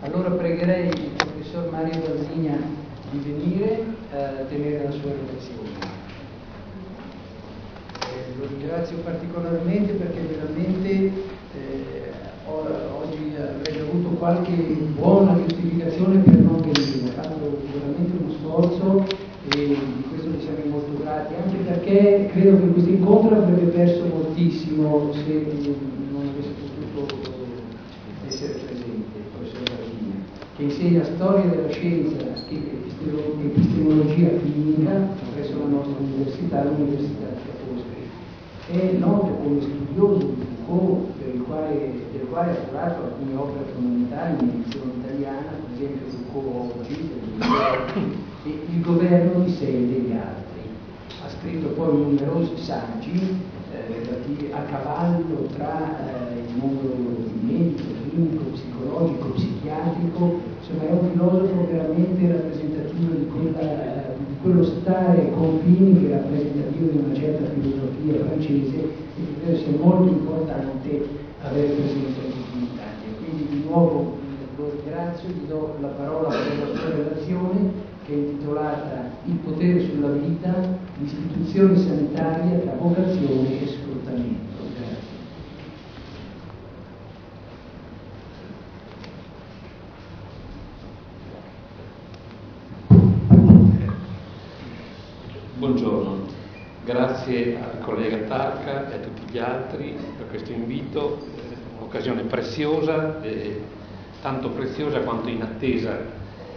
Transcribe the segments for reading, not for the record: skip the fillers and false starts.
Allora pregherei il professor Mario Valsigna di venire a tenere la sua relazione. Lo ringrazio particolarmente perché veramente oggi avrei avuto qualche buona giustificazione per non venire. Ha fatto veramente uno sforzo e di questo vi siamo molto grati, anche perché credo che questo incontro avrebbe perso moltissimo se non avesse potuto essere presente il professor Valsigna, che insegna storia della scienza e epistemologia clinica presso la nostra università, l'Università di Ca' Foscari. È noto come studioso di Foucault, del quale ha curato alcune opere fondamentali in edizione italiana, per esempio Foucault oggi, e Il governo di sé e degli altri. Ha scritto poi numerosi saggi relativi a cavallo tra il mondo medico, clinico, psicologico, psichiatrico. Insomma, è un filosofo veramente rappresentativo di quello stare ai confini che è rappresentativo di una certa filosofia francese e che credo sia molto importante avere presente in tutti in Italia. Quindi di nuovo lo ringrazio, gli do la parola per la sua relazione che è intitolata Il potere sulla vita, l'istituzione sanitaria tra vocazione e sfruttamento. Grazie. Buongiorno, grazie al collega Tarca e a tutti gli altri per questo invito, un'occasione preziosa, tanto preziosa quanto inattesa.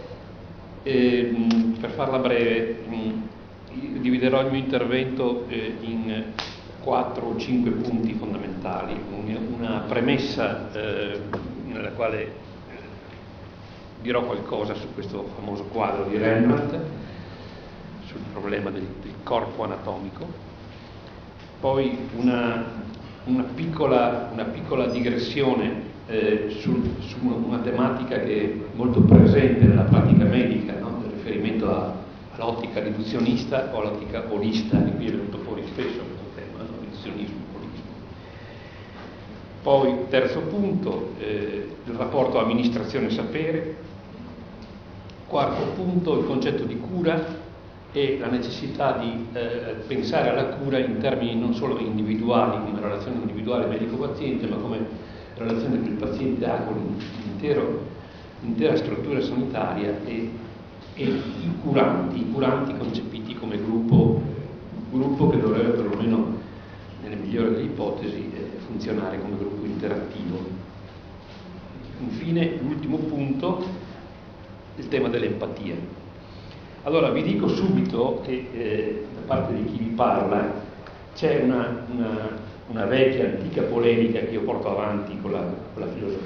Per farla breve, dividerò il mio intervento in 4 o 5 punti fondamentali, una premessa nella quale dirò qualcosa su questo famoso quadro di Rembrandt, sul problema del corpo anatomico, poi una piccola digressione su una tematica che è molto presente nella pratica medica, no? Il riferimento all'ottica riduzionista o all'ottica olista, che qui è venuto fuori spesso questo tema, no? Riduzionismo, olismo. Poi, terzo punto, il rapporto amministrazione-sapere. Quarto punto, il concetto di cura e la necessità di pensare alla cura in termini non solo individuali, come relazione individuale medico-paziente, ma come relazione che il paziente ha con l'intera struttura sanitaria e i curanti concepiti come gruppo che dovrebbe perlomeno, nelle migliori delle ipotesi, funzionare come gruppo interattivo. Infine, l'ultimo punto, il tema dell'empatia. Allora, vi dico subito che da parte di chi vi parla c'è una vecchia, antica polemica che io porto avanti con la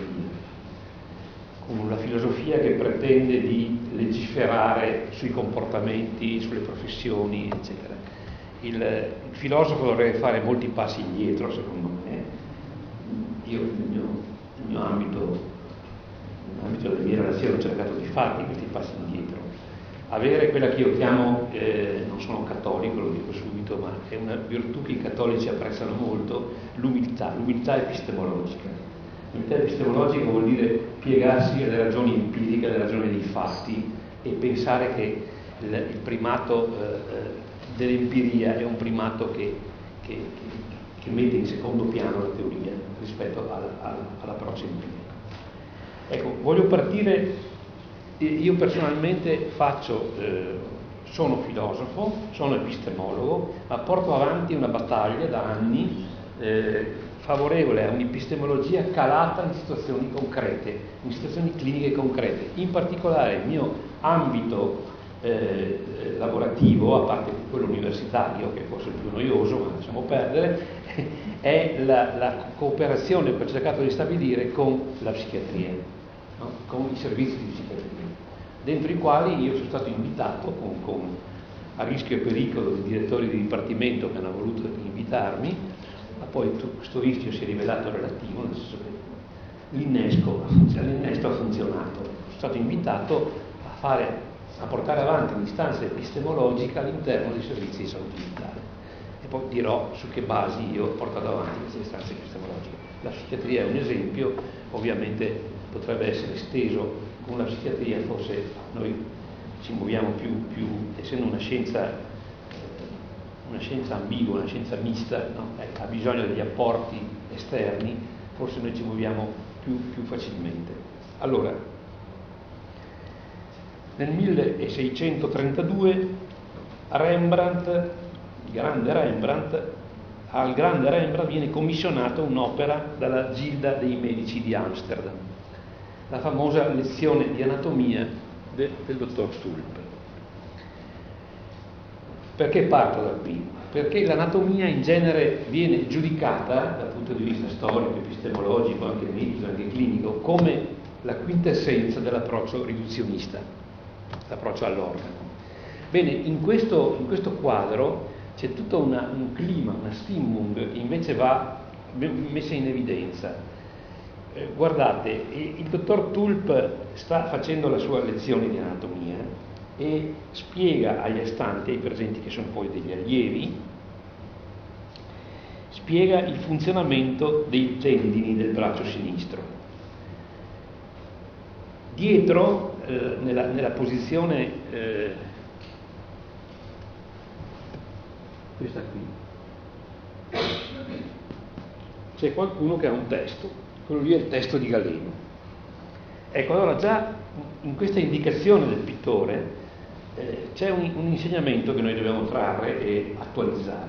filosofia che pretende di legiferare sui comportamenti, sulle professioni, eccetera. Il filosofo dovrebbe fare molti passi indietro, secondo me. Io nel mio ambito delle mie relazioni ho cercato di fare questi passi indietro. Avere quella che io chiamo, non sono cattolico, lo dico subito, ma è una virtù che i cattolici apprezzano molto, l'umiltà epistemologica. L'umiltà epistemologica vuol dire piegarsi alle ragioni empiriche, alle ragioni dei fatti e pensare che il primato dell'empiria è un primato che mette in secondo piano la teoria rispetto all'approccio empirico. Ecco, voglio partire. Io personalmente sono filosofo, sono epistemologo, ma porto avanti una battaglia da anni favorevole a un'epistemologia calata in situazioni concrete, in situazioni cliniche concrete. In particolare il mio ambito lavorativo, a parte quello universitario, che è forse il più noioso, ma lasciamo perdere, è la cooperazione che ho cercato di stabilire con la psichiatria, no? Con i servizi di psichiatria, dentro i quali io sono stato invitato a rischio e pericolo di direttori di dipartimento che hanno voluto invitarmi, ma poi questo rischio si è rivelato relativo, nel senso che l'innesto ha funzionato. Sono stato invitato a portare avanti un'istanza epistemologica all'interno dei servizi di salute mentale e poi dirò su che basi io ho portato avanti queste istanze epistemologiche. La psichiatria è un esempio, ovviamente potrebbe essere esteso con la psichiatria forse noi ci muoviamo più essendo una scienza ambigua, una scienza mista, no? Ha bisogno degli apporti esterni, forse noi ci muoviamo più facilmente. Allora, nel 1632 Rembrandt, il grande Rembrandt, al grande Rembrandt viene commissionata un'opera dalla Gilda dei Medici di Amsterdam, la famosa lezione di anatomia del dottor Tulp. Perché parto da qui? Perché l'anatomia in genere viene giudicata dal punto di vista storico, epistemologico, anche medico, anche clinico, come la quintessenza dell'approccio riduzionista, l'approccio all'organo. Bene, in questo quadro c'è tutto un clima, una stimmung che invece va messa in evidenza. Guardate, il dottor Tulp sta facendo la sua lezione di anatomia e spiega agli astanti, ai presenti che sono poi degli allievi, spiega il funzionamento dei tendini del braccio sinistro. Dietro, nella posizione questa qui, c'è qualcuno che ha un testo, quello lì è il testo di Galeno. Ecco, allora già in questa indicazione del pittore c'è un insegnamento che noi dobbiamo trarre e attualizzare.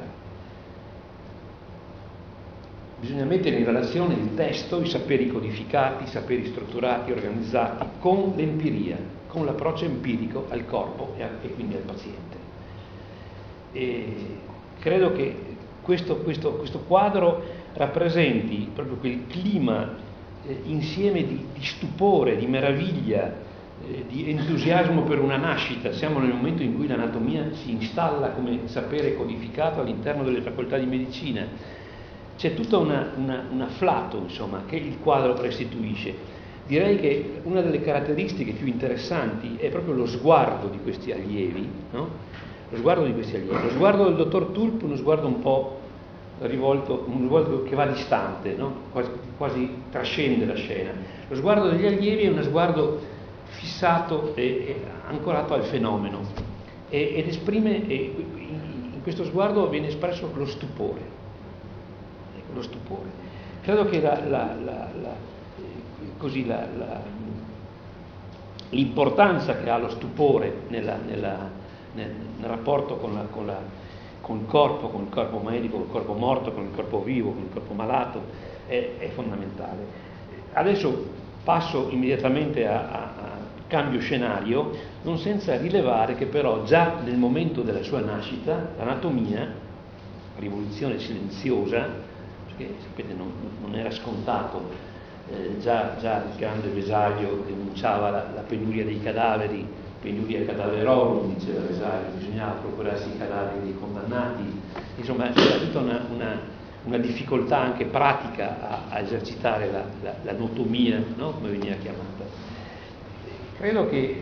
Bisogna mettere in relazione il testo, i saperi codificati, i saperi strutturati, organizzati, con l'empiria, con l'approccio empirico al corpo e quindi al paziente. E credo che questo quadro rappresenti proprio quel clima insieme di stupore, di meraviglia, di entusiasmo per una nascita. Siamo nel momento in cui l'anatomia si installa come sapere codificato all'interno delle facoltà di medicina. C'è tutto un afflato, insomma, che il quadro restituisce. Direi che una delle caratteristiche più interessanti è proprio lo sguardo di questi allievi, no? Lo sguardo del dottor Tulp, uno sguardo un po' rivolto, uno sguardo che va distante, no? quasi trascende la scena. Lo sguardo degli allievi è uno sguardo fissato e ancorato al fenomeno ed esprime, in questo sguardo viene espresso lo stupore. Lo stupore. Credo che l'importanza che ha lo stupore nel rapporto con il corpo medico, con il corpo morto, con il corpo vivo, con il corpo malato, è fondamentale. Adesso passo immediatamente a cambio scenario, non senza rilevare che però già nel momento della sua nascita l'anatomia, rivoluzione silenziosa, perché sapete non era scontato, già il grande Vesaglio denunciava la penuria dei cadaveri, penuria cadaverorum, diceva Vesaglio, bisognava procurarsi i cadaveri dei condannati, insomma c'era tutta una difficoltà anche pratica a esercitare l'anatomia, no? Come veniva chiamata. Credo che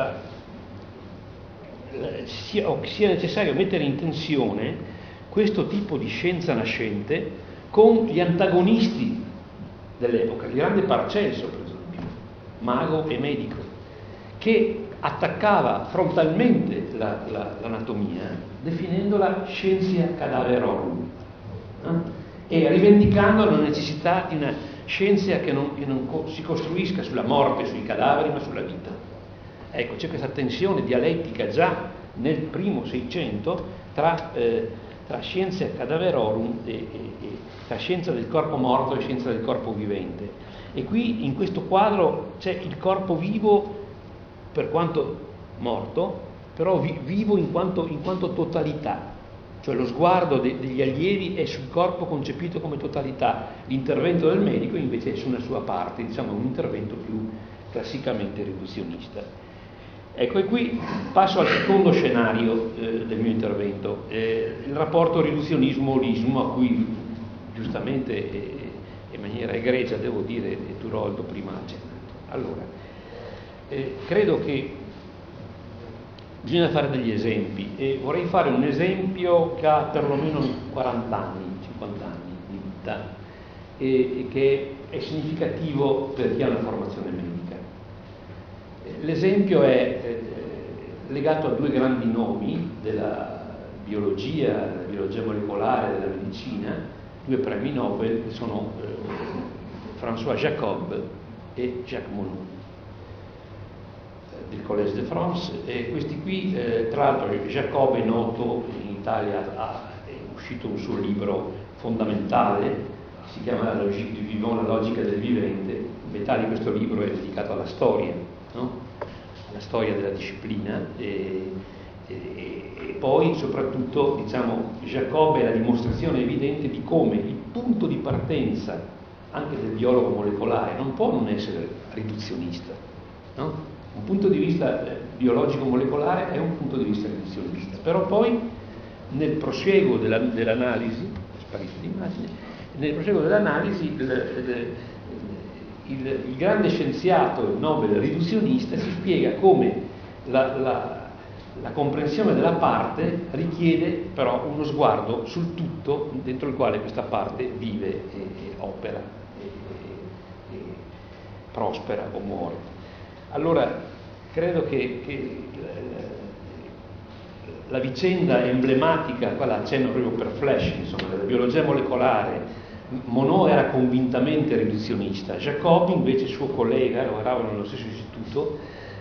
sia necessario mettere in tensione questo tipo di scienza nascente con gli antagonisti dell'epoca, il grande Paracelso per esempio, mago e medico, che attaccava frontalmente l'anatomia definendola scientia cadaverorum, e rivendicando la necessità di una scienza che non si costruisca sulla morte, sui cadaveri, ma sulla vita. Ecco, c'è questa tensione dialettica già nel primo Seicento tra scientia cadaverorum e tra scienza del corpo morto e scienza del corpo vivente. E qui in questo quadro c'è il corpo vivo per quanto morto, però vivo in quanto totalità. Cioè lo sguardo degli allievi è sul corpo concepito come totalità, l'intervento del medico invece è su una sua parte, diciamo un intervento più classicamente riduzionista. Ecco, e qui passo al secondo scenario del mio intervento, il rapporto riduzionismo-olismo a cui giustamente e in maniera egregia, devo dire, Turoldo prima ha accennato. Allora, credo che bisogna fare degli esempi e vorrei fare un esempio che ha perlomeno 40 anni, 50 anni di vita e che è significativo per chi ha una formazione medica. L'esempio è legato a due grandi nomi della biologia molecolare, della medicina, due premi Nobel che sono François Jacob e Jacques Monod del Collège de France, e questi qui, tra l'altro Jacob è noto in Italia, è uscito un suo libro fondamentale, si chiama La logique du vivant, la logica del vivente. Metà di questo libro è dedicato alla storia, no? Alla storia della disciplina, e poi soprattutto, diciamo, Jacob è la dimostrazione evidente di come il punto di partenza anche del biologo molecolare non può non essere riduzionista, no? Un punto di vista biologico molecolare è un punto di vista riduzionista, però poi nel prosieguo dell'analisi, è sparita l'immagine, nel prosieguo dell'analisi il grande scienziato, il Nobel riduzionista, si spiega come la comprensione della parte richiede però uno sguardo sul tutto dentro il quale questa parte vive e opera e prospera o muore. Allora, credo che la vicenda emblematica, qua la accenno proprio per flash, insomma, della biologia molecolare, Monod era convintamente riduzionista, Jacob invece, suo collega, lavoravano nello stesso istituto,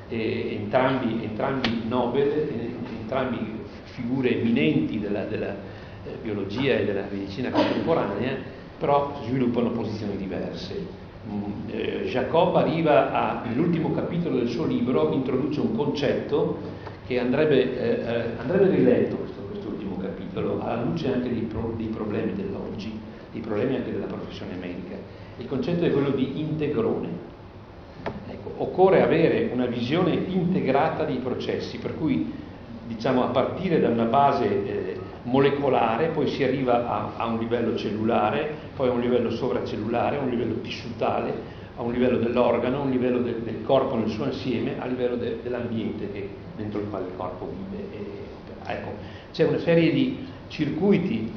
entrambi Nobel, entrambi figure eminenti della biologia e della medicina contemporanea, però sviluppano posizioni diverse. Jacob arriva nell'ultimo capitolo del suo libro, introduce un concetto che andrebbe riletto, quest'ultimo capitolo, alla luce anche dei problemi dell'oggi, dei problemi anche della professione medica. Il concetto è quello di integrone. Ecco, occorre avere una visione integrata dei processi, per cui, diciamo, a partire da una base molecolare, poi si arriva a un livello cellulare, poi a un livello sovracellulare, a un livello tissutale, a un livello dell'organo, a un livello del corpo nel suo insieme, a livello dell'ambiente dentro il quale il corpo vive e opera. Ecco, c'è una serie di circuiti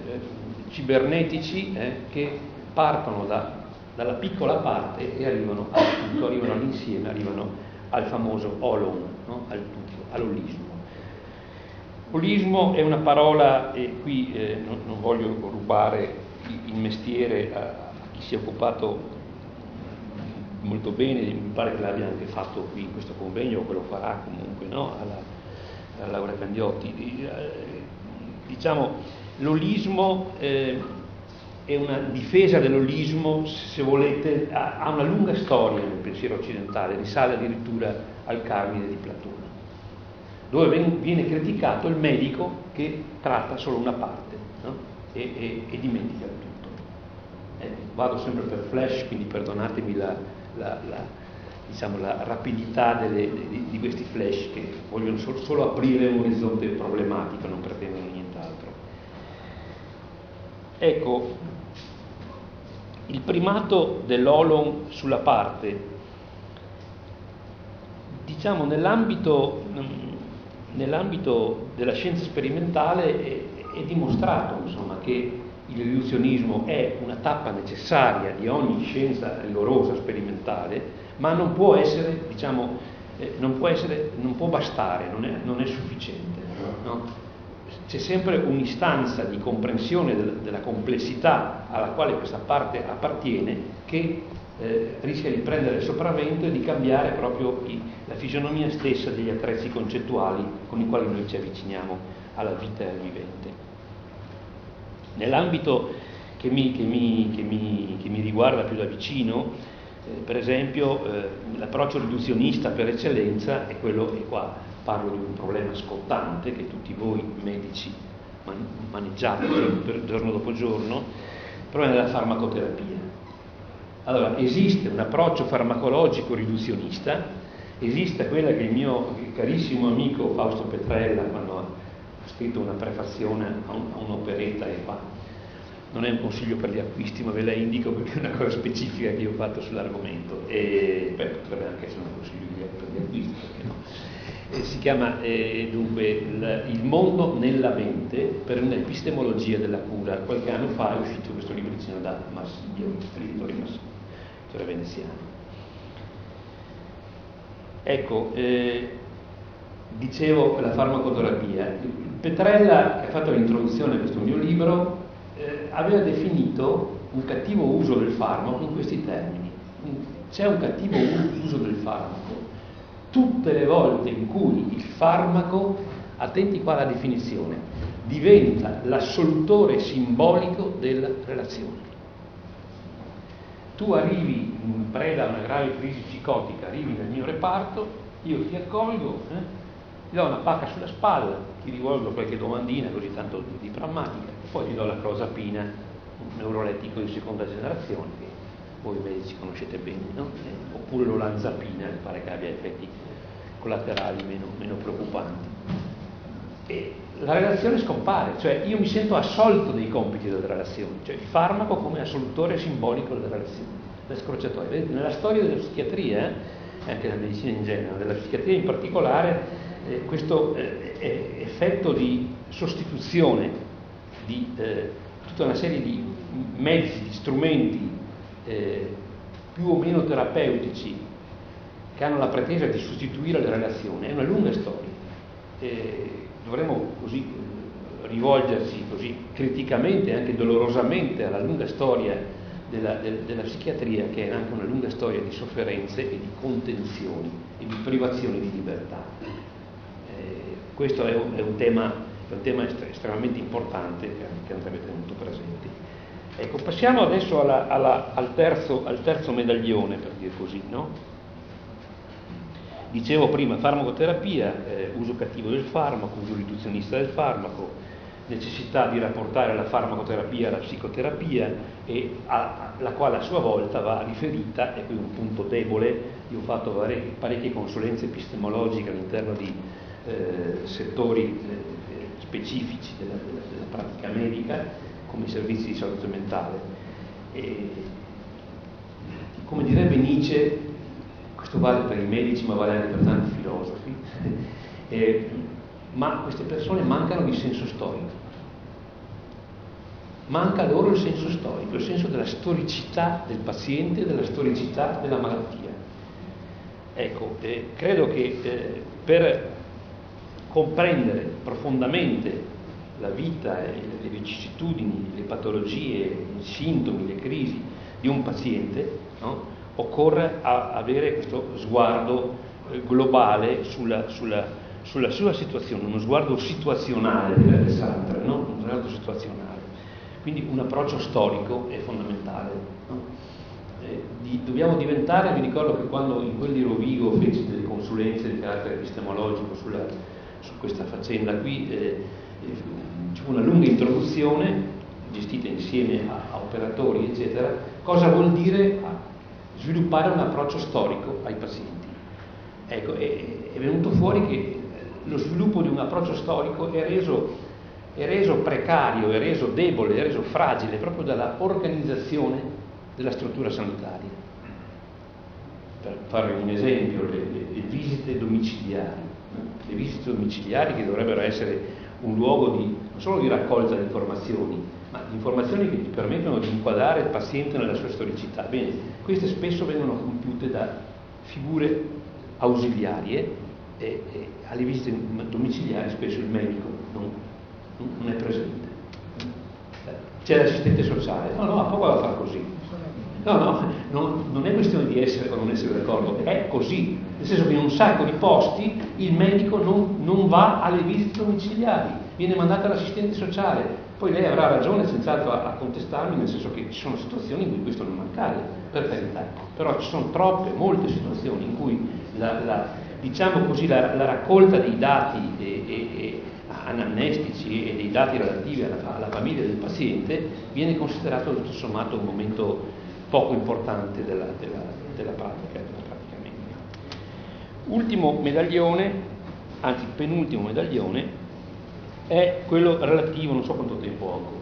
cibernetici che partono dalla piccola parte e arrivano al tutto, arrivano all'insieme, arrivano al famoso holon, no? Al tutto, all'olismo. Olismo è una parola, e qui non voglio rubare il mestiere a chi si è occupato molto bene, mi pare che l'abbia anche fatto qui in questo convegno, o che lo farà comunque, no? alla Laura Candioti. Diciamo, l'olismo è una difesa dell'olismo, se volete, ha una lunga storia nel pensiero occidentale, risale addirittura al Carmine di Platone, dove viene criticato il medico che tratta solo una parte, no? e dimentica il tutto. Vado sempre per flash, quindi perdonatemi diciamo, la rapidità di questi flash che vogliono solo aprire un orizzonte problematico, non pretendono nient'altro. Ecco, il primato dell'holon sulla parte, diciamo, nell'ambito della scienza sperimentale è dimostrato, insomma, che il riduzionismo è una tappa necessaria di ogni scienza rigorosa sperimentale, ma non può essere, diciamo, non può bastare, non è sufficiente, no? C'è sempre un'istanza di comprensione della complessità alla quale questa parte appartiene che rischia di prendere il sopravvento e di cambiare proprio la fisionomia stessa degli attrezzi concettuali con i quali noi ci avviciniamo alla vita e al vivente. Nell'ambito che mi riguarda più da vicino, per esempio, l'approccio riduzionista per eccellenza è quello, e qua parlo di un problema scottante che tutti voi medici maneggiate giorno dopo giorno, il problema della farmacoterapia. Allora, esiste un approccio farmacologico riduzionista, esiste quella che il mio carissimo amico Fausto Petrella, quando ha scritto una prefazione a un'operetta, e qua non è un consiglio per gli acquisti, ma ve la indico perché è una cosa specifica che io ho fatto sull'argomento, e potrebbe anche essere un consiglio per gli acquisti, perché no? Si chiama dunque Il mondo nella mente per un'epistemologia della cura. Qualche anno fa è uscito questo libricino da Marsilio, editore Marsilio, editore veneziano. Ecco, dicevo la farmacoterapia. Petrella, che ha fatto l'introduzione a questo mio libro, aveva definito un cattivo uso del farmaco in questi termini. C'è un cattivo uso del farmaco tutte le volte in cui il farmaco, attenti qua alla definizione, diventa l'assolutore simbolico della relazione. Tu arrivi in preda a una grave crisi psicotica, arrivi nel mio reparto, io ti accolgo, ti do una pacca sulla spalla, ti rivolgo qualche domandina così tanto di prammatica, e poi ti do la clozapina, un neurolettico di seconda generazione che voi medici conoscete bene, no? Oppure l'olanzapina, mi pare che abbia effetti collaterali meno preoccupanti. E la relazione scompare, cioè io mi sento assolto dei compiti delle relazioni, cioè il farmaco come assolutore simbolico delle relazioni, le scorciatoie. Vedete, nella storia della psichiatria, e anche della medicina in genere, della psichiatria in particolare, questo effetto di sostituzione di tutta una serie di mezzi, di strumenti più o meno terapeutici che hanno la pretesa di sostituire le relazioni è una lunga storia. Dovremmo così rivolgersi così criticamente e anche dolorosamente alla lunga storia della psichiatria, che è anche una lunga storia di sofferenze e di contenzioni e di privazioni di libertà. Questo è un tema estremamente importante che andrebbe tenuto presente. Ecco, passiamo adesso al terzo medaglione, per dire così, no? Dicevo prima, farmacoterapia, uso cattivo del farmaco, uso riduzionista del farmaco, necessità di rapportare la farmacoterapia alla psicoterapia, e la quale a sua volta va riferita, e qui un punto debole, io ho fatto parecchie consulenze epistemologiche all'interno di settori specifici della pratica medica, come i servizi di salute mentale. E, come direbbe Nietzsche, questo vale per i medici ma vale anche per tanti filosofi, ma queste persone mancano di senso storico. Manca loro il senso storico, il senso della storicità del paziente, della storicità della malattia. Ecco, credo che per comprendere profondamente la vita, le vicissitudini, le patologie, i sintomi, le crisi di un paziente, no? Occorre avere questo sguardo globale sulla sua situazione, uno sguardo situazionale, direbbe Sartre, no? Uno sguardo situazionale. Quindi un approccio storico è fondamentale, no? Dobbiamo diventare, mi ricordo che quando in quel di Rovigo feci delle consulenze di carattere epistemologico su questa faccenda qui, ci fu una lunga introduzione gestita insieme a operatori eccetera. Cosa vuol dire sviluppare un approccio storico ai pazienti? Ecco, è venuto fuori che lo sviluppo di un approccio storico è reso precario, è reso debole, è reso fragile proprio dalla organizzazione della struttura sanitaria. Per fare un esempio, le visite domiciliari, le visite domiciliari che dovrebbero essere un luogo non solo di raccolta di informazioni, ma di informazioni che ti permettono di inquadrare il paziente nella sua storicità. Bene, queste spesso vengono compiute da figure ausiliarie e alle visite domiciliari spesso il medico non è presente. C'è l'assistente sociale, no, a poco da fare così. No, non è questione di essere o non essere d'accordo, è così, nel senso che in un sacco di posti il medico non va alle visite domiciliari, viene mandata l'assistente sociale. Poi lei avrà ragione senz'altro a contestarmi, nel senso che ci sono situazioni in cui questo non accade, per carità, però ci sono molte situazioni in cui diciamo così, la raccolta dei dati anamnestici e dei dati relativi alla famiglia del paziente viene considerato tutto sommato un momento poco importante della pratica medica. Ultimo medaglione, anzi penultimo medaglione, è quello relativo, non so quanto tempo ho ancora.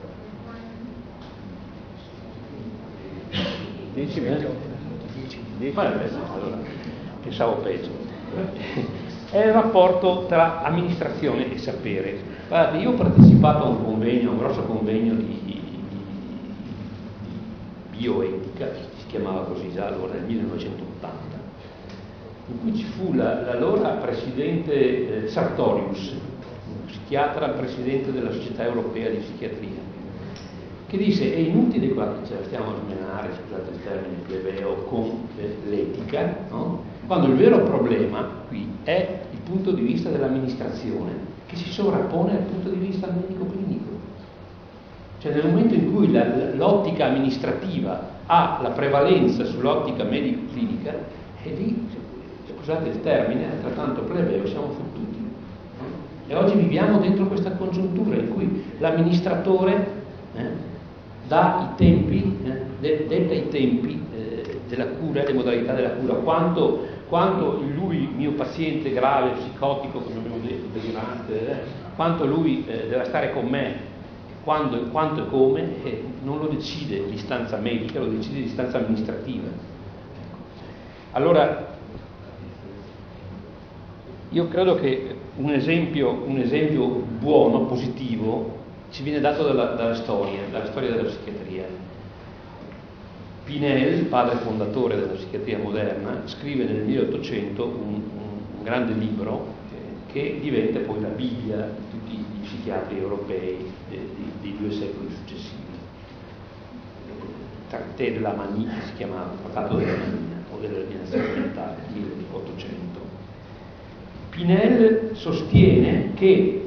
10 minuti. Allora, pensavo peggio. È il rapporto tra amministrazione e sapere. Guardate, io ho partecipato a un grosso convegno di bioetica, si chiamava così già allora, nel 1980, in cui ci fu l'allora presidente Sartorius, un psichiatra presidente della Società Europea di Psichiatria, che disse: è inutile qua che ce la stiamo a smenare, scusate il termine plebeo, con l'etica, no? Quando il vero problema qui è il punto di vista dell'amministrazione, che si sovrappone al punto di vista medico-clinico. Cioè nel momento in cui l'ottica amministrativa ha la prevalenza sull'ottica medico-clinica, e lì, scusate il termine, altrettanto plebeo, siamo fottuti. E oggi viviamo dentro questa congiuntura in cui l'amministratore dà i tempi, detta i tempi della cura, le modalità della cura, quanto lui, mio paziente grave, psicotico, come abbiamo detto, delirante, quanto lui deve stare con me, quando e come, non lo decide l'istanza medica, lo decide l'istanza amministrativa. Allora, io credo che un esempio buono, positivo, ci viene dato dalla storia della psichiatria. Pinel, padre fondatore della psichiatria moderna, scrive nel 1800 un grande libro che diventa poi la Bibbia di tutti i psichiatri europei dei 2 secoli successivi. Traité de la Manie, si chiamava, Trattato della Mania o dell'alienazione mentale, 1800. Pinel sostiene che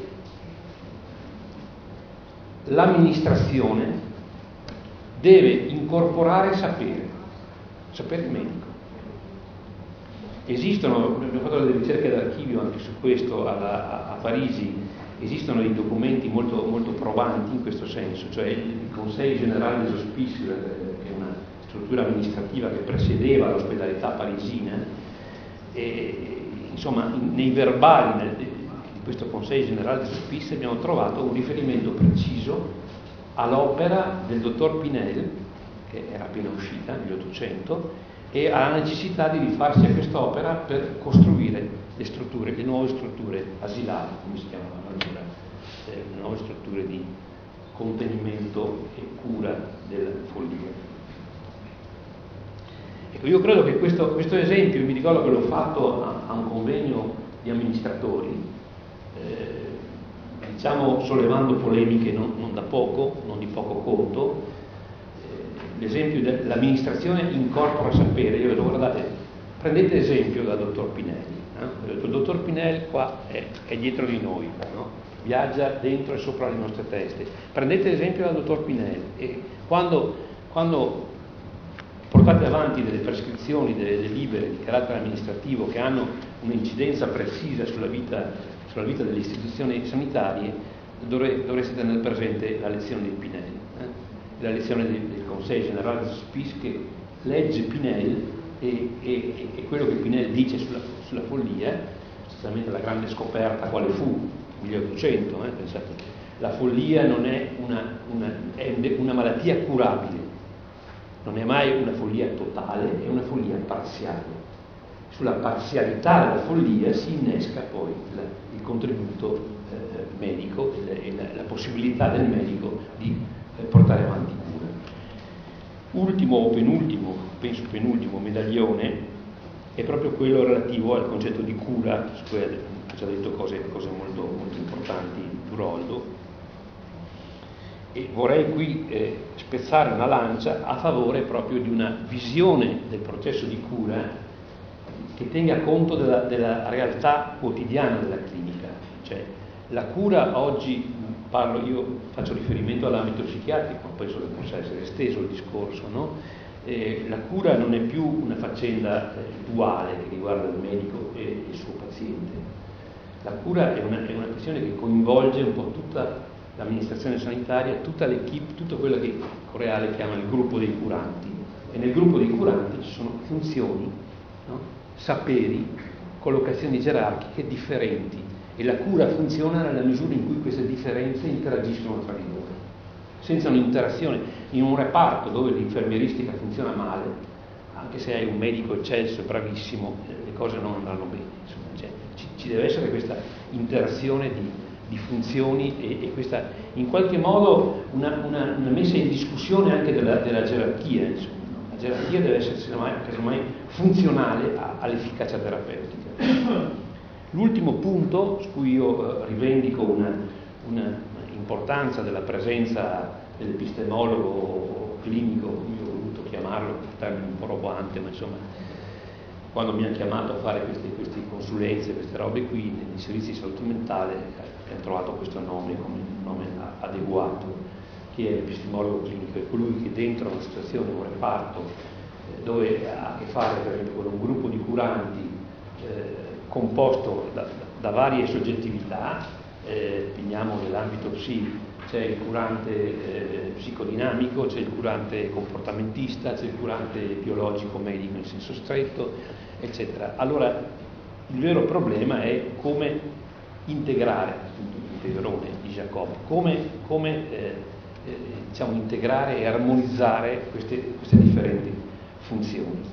l'amministrazione deve incorporare sapere medico. Esistono, abbiamo fatto delle ricerche d'archivio anche su questo a Parigi, esistono dei documenti molto, molto probanti in questo senso, cioè il Conseil Général des Hospices, che è una struttura amministrativa che presiedeva l'ospedalità parigina, e insomma nei verbali di questo Conseil Général des Hospices abbiamo trovato un riferimento preciso all'opera del dottor Pinel, che era appena uscita nel 1800, e alla necessità di rifarsi a quest'opera per costruire le nuove strutture asilari, come si chiamavano allora, le nuove strutture di contenimento e cura della follia. Ecco, io credo che questo esempio, mi ricordo che l'ho fatto a un convegno di amministratori, diciamo sollevando polemiche non di poco conto. L'esempio dell'amministrazione incorpora sapere. Io ho detto: guardate, prendete esempio dal dottor Pinelli. Il dottor Pinelli qua è dietro di noi, no? Viaggia dentro e sopra le nostre teste. Prendete esempio dal dottor Pinelli, e quando portate avanti delle prescrizioni, delle delibere di carattere amministrativo che hanno un'incidenza precisa sulla vita delle istituzioni sanitarie, dovreste tenere presente la lezione di Pinel, la lezione del Conseil Général des Hospices, che legge Pinel e quello che Pinel dice sulla follia, sostanzialmente la grande scoperta quale fu, 1800, pensate, la follia non è una malattia curabile, non è mai una follia totale, è una follia parziale. Sulla parzialità della follia si innesca poi il contributo medico e la possibilità del medico di portare avanti cura. Ultimo o penultimo, penso penultimo medaglione è proprio quello relativo al concetto di cura, su cui ha già detto cose molto, molto importanti Duroldo, e vorrei qui spezzare una lancia a favore proprio di una visione del processo di cura che tenga conto della realtà quotidiana della clinica. Cioè, la cura oggi, io faccio riferimento all'ambito psichiatrico, ma penso che possa essere esteso il discorso, no? La cura non è più una faccenda duale che riguarda il medico e il suo paziente. La cura è una questione che coinvolge un po' tutta l'amministrazione sanitaria, tutta l'equipe, tutto quello che Correale chiama il gruppo dei curanti. E nel gruppo dei curanti ci sono funzioni, no? Saperi, collocazioni gerarchiche differenti, e la cura funziona nella misura in cui queste differenze interagiscono tra di loro. Senza un'interazione in un reparto dove l'infermieristica funziona male, anche se hai un medico eccelso e bravissimo, le cose non andranno bene. Insomma, cioè, ci deve essere questa interazione di funzioni e questa, in qualche modo, una messa in discussione anche della gerarchia, insomma. gerarchia deve essere casomai funzionale all'efficacia terapeutica. L'ultimo punto su cui io rivendico una importanza della presenza dell'epistemologo clinico, io ho voluto chiamarlo, un termine un po' roboante, ma insomma, quando mi hanno chiamato a fare queste consulenze, queste robe qui, nei servizi di salute mentale, abbiamo trovato questo nome come un nome adeguato, che è l'epistemologo clinico, è colui che dentro una situazione, un reparto, dove ha a che fare per esempio con un gruppo di curanti composto da varie soggettività, prendiamo nell'ambito psi, c'è il curante psicodinamico, c'è il curante comportamentista, c'è il curante biologico medico in senso stretto, eccetera. Allora il vero problema è come integrare, appunto, l'integrone di Jacob, come diciamo, integrare e armonizzare queste differenti funzioni.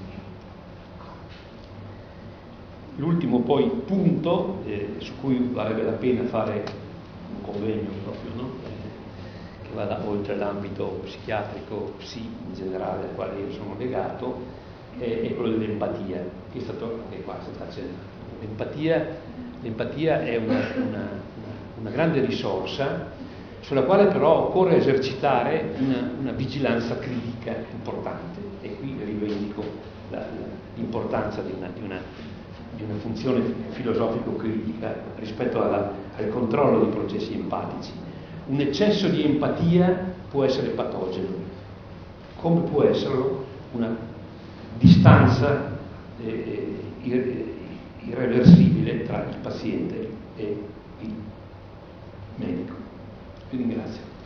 L'ultimo poi punto su cui varrebbe la pena fare un convegno proprio, no? Che vada oltre l'ambito psichiatrico, psi in generale al quale io sono legato, è quello dell'empatia, che è stato anche qua accennato. L'empatia è una grande risorsa sulla quale però occorre esercitare una vigilanza critica importante, e qui rivendico l'importanza di una funzione filosofico-critica rispetto al controllo dei processi empatici. Un eccesso di empatia può essere patogeno, come può esserlo una distanza irreversibile tra il paziente e il medico. Vi ringrazio.